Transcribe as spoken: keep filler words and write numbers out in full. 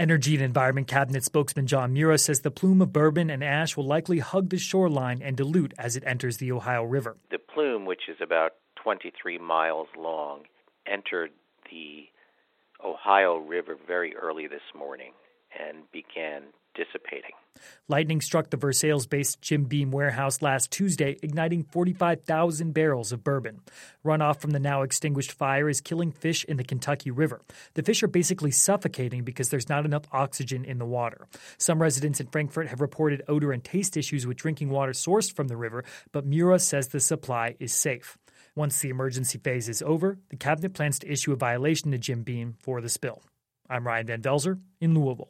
Energy and Environment Cabinet spokesman John Mura says the plume of bourbon and ash will likely hug the shoreline and dilute as it enters the Ohio River. The plume, which is about twenty-three miles long, entered the Ohio River very early this morning and began dissipating. Lightning struck the Versailles-based Jim Beam warehouse last Tuesday, igniting forty-five thousand barrels of bourbon. Runoff from the now extinguished fire is killing fish in the Kentucky River. The fish are basically suffocating because there's not enough oxygen in the water. Some residents in Frankfort have reported odor and taste issues with drinking water sourced from the river, but Mura says the supply is safe. Once the emergency phase is over, the cabinet plans to issue a violation to Jim Beam for the spill. I'm Ryan Van Velzer in Louisville.